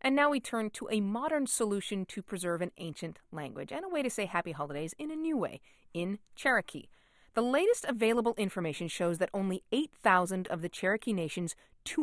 And now we turn to a modern solution to preserve an ancient language and a way to say happy holidays in a new way, in Cherokee. The latest available information shows that only 8,000 of the Cherokee Nation's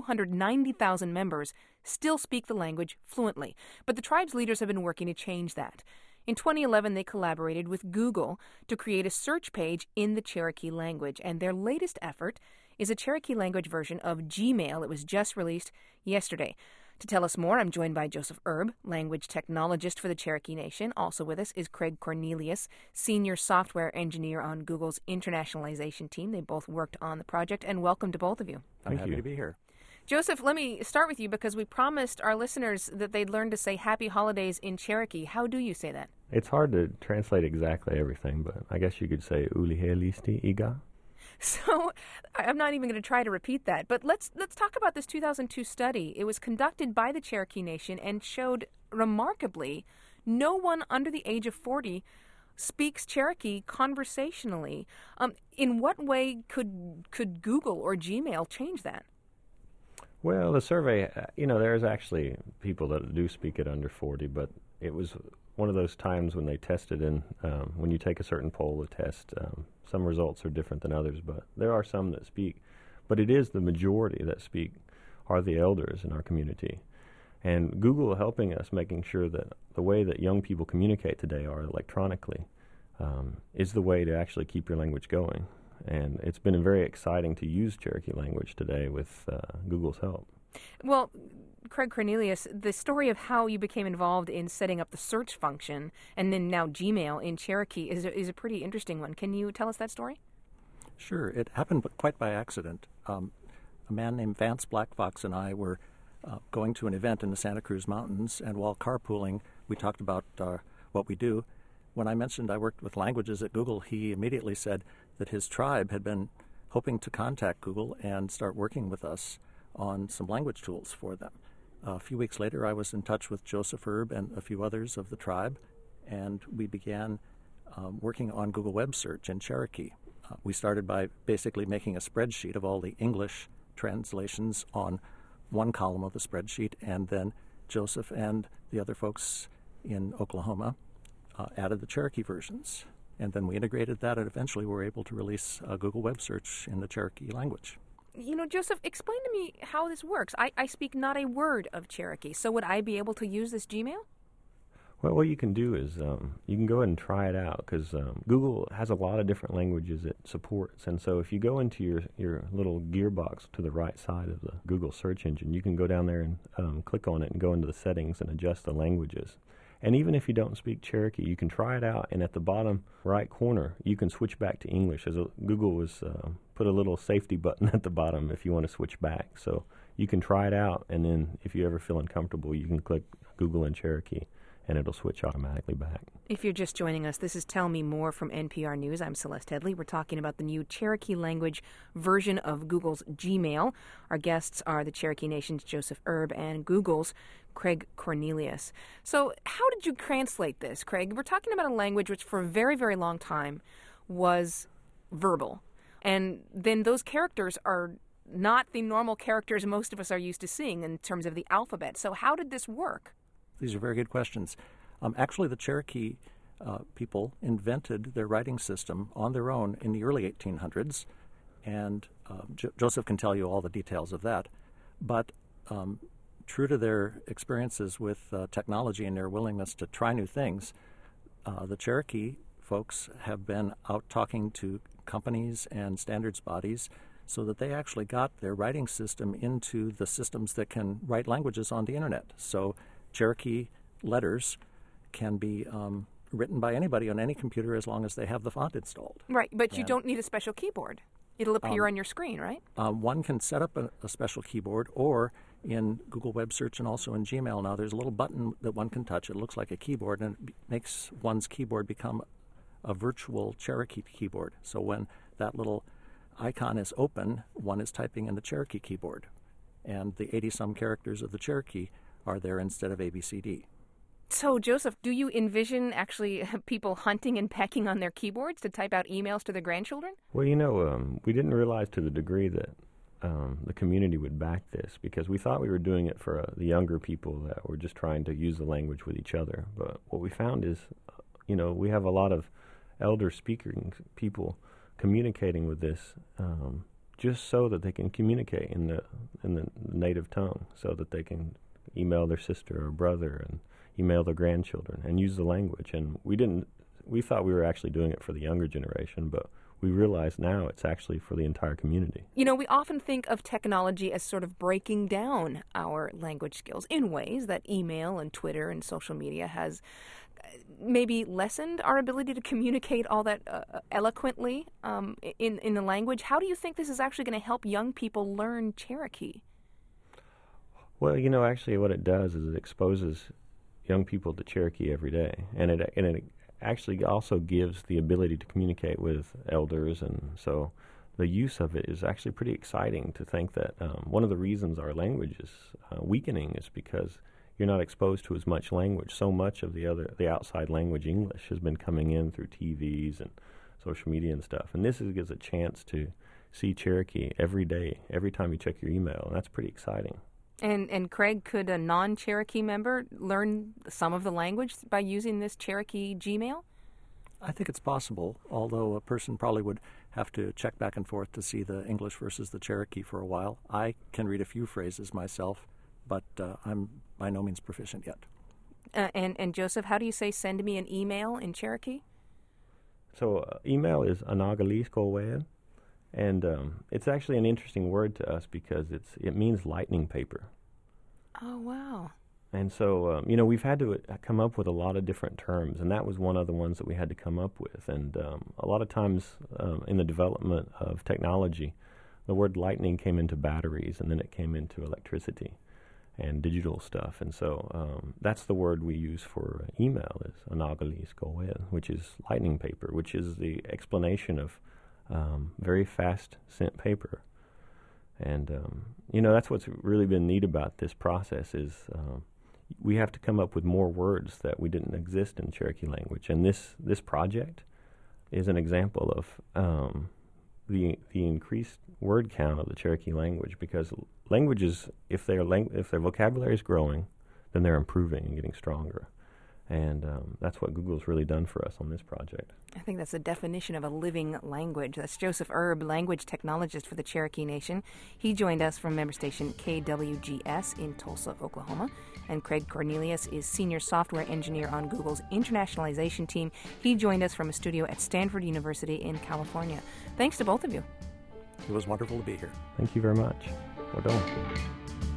290,000 members still speak the language fluently. But the tribe's leaders have been working to change that. In 2011, they collaborated with Google to create a search page in the Cherokee language, and their latest effort is a Cherokee language version of Gmail. It was just released yesterday. To tell us more, I'm joined by Joseph Erb, language technologist for the Cherokee Nation. Also with us is Craig Cornelius, senior software engineer on Google's internationalization team. They both worked on the project, and welcome to both of you. I'm happy to be here. Joseph, let me start with you because we promised our listeners that they'd learn to say happy holidays in Cherokee. How do you say that? It's hard to translate exactly everything, but I guess you could say Ulihe listi iga. So I'm not even going to try to repeat that, but let's talk about this 2002 study. It was conducted by the Cherokee Nation and showed remarkably no one under the age of 40 speaks Cherokee conversationally. In what way could Google or Gmail change that? Well, the survey, there's actually people that do speak it under 40, but it was one of those times when they tested and when you take a certain poll, a test, some results are different than others, but there are some that speak. But it is the majority that speak are the elders in our community. And Google helping us, making sure that the way that young people communicate today are electronically, is the way to actually keep your language going. And it's been very exciting to use Cherokee language today with Google's help. Well, Craig Cornelius, the story of how you became involved in setting up the search function and then now Gmail in Cherokee is a pretty interesting one. Can you tell us that story? Sure. It happened quite by accident. A man named Vance Black Fox and I were going to an event in the Santa Cruz Mountains, and while carpooling, we talked about what we do. When I mentioned I worked with languages at Google, he immediately said that his tribe had been hoping to contact Google and start working with us on some language tools for them. A few weeks later, I was in touch with Joseph Erb and a few others of the tribe, and we began working on Google Web Search in Cherokee. We started by basically making a spreadsheet of all the English translations on one column of the spreadsheet, and then Joseph and the other folks in Oklahoma added the Cherokee versions. And then we integrated that, and eventually we were able to release Google Web Search in the Cherokee language. Joseph, explain to me how this works. I speak not a word of Cherokee, so would I be able to use this Gmail? Well, what you can do is you can go ahead and try it out because Google has a lot of different languages it supports. And so if you go into your little gearbox to the right side of the Google search engine, you can go down there and click on it and go into the settings and adjust the languages. And even if you don't speak Cherokee, you can try it out, and at the bottom right corner, you can switch back to English. Google was put a little safety button at the bottom if you want to switch back. So you can try it out, and then if you ever feel uncomfortable, you can click Google in Cherokee, and it'll switch automatically back. If you're just joining us, this is Tell Me More from NPR News. I'm Celeste Headley. We're talking about the new Cherokee language version of Google's Gmail. Our guests are the Cherokee Nation's Joseph Erb and Google's Craig Cornelius. So how did you translate this, Craig? We're talking about a language which for a very, very long time was verbal. And then those characters are not the normal characters most of us are used to seeing in terms of the alphabet. So how did this work? These are very good questions. Actually, the Cherokee people invented their writing system on their own in the early 1800s, and Joseph can tell you all the details of that. But true to their experiences with technology and their willingness to try new things, the Cherokee folks have been out talking to companies and standards bodies so that they actually got their writing system into the systems that can write languages on the internet. So Cherokee letters can be written by anybody on any computer as long as they have the font installed. Right, but you don't need a special keyboard. It'll appear on your screen, right? One can set up a special keyboard, or in Google Web Search and also in Gmail now, there's a little button that one can touch. It looks like a keyboard, and it makes one's keyboard become a virtual Cherokee keyboard. So when that little icon is open, one is typing in the Cherokee keyboard, and the 80-some characters of the Cherokee are there instead of ABCD. So, Joseph, do you envision actually people hunting and pecking on their keyboards to type out emails to their grandchildren? Well, we didn't realize to the degree that the community would back this, because we thought we were doing it for the younger people that were just trying to use the language with each other. But what we found is, we have a lot of elder speaking people communicating with this just so that they can communicate in the native tongue, so that they can email their sister or brother and email their grandchildren and use the language. And we thought we were actually doing it for the younger generation, but we realize now it's actually for the entire community. We often think of technology as sort of breaking down our language skills in ways that email and Twitter and social media has maybe lessened our ability to communicate all that eloquently in the language. How do you think this is actually going to help young people learn Cherokee? Well, actually what it does is it exposes young people to Cherokee every day, and it actually also gives the ability to communicate with elders, and so the use of it is actually pretty exciting. To think that one of the reasons our language is weakening is because you're not exposed to as much language. So much of the outside language, English, has been coming in through TVs and social media and stuff, and this gives a chance to see Cherokee every day, every time you check your email, and that's pretty exciting. And Craig, could a non-Cherokee member learn some of the language by using this Cherokee Gmail? I think it's possible, although a person probably would have to check back and forth to see the English versus the Cherokee for a while. I can read a few phrases myself, but I'm by no means proficient yet. And Joseph, how do you say send me an email in Cherokee? So email is Anagalis Kolwen. And it's actually an interesting word to us because it means lightning paper. Oh, wow. And so, we've had to come up with a lot of different terms, and that was one of the ones that we had to come up with. And a lot of times in the development of technology, the word lightning came into batteries, and then it came into electricity and digital stuff. And so that's the word we use for email is Anagalis Kolwen, which is lightning paper, which is the explanation of very fast sent paper. And, that's what's really been neat about this process is we have to come up with more words that we didn't exist in Cherokee language. And this project is an example of the increased word count of the Cherokee language, because languages, if their vocabulary is growing, then they're improving and getting stronger. And that's what Google's really done for us on this project. I think that's the definition of a living language. That's Joseph Erb, language technologist for the Cherokee Nation. He joined us from member station KWGS in Tulsa, Oklahoma. And Craig Cornelius is senior software engineer on Google's internationalization team. He joined us from a studio at Stanford University in California. Thanks to both of you. It was wonderful to be here. Thank you very much. Well done.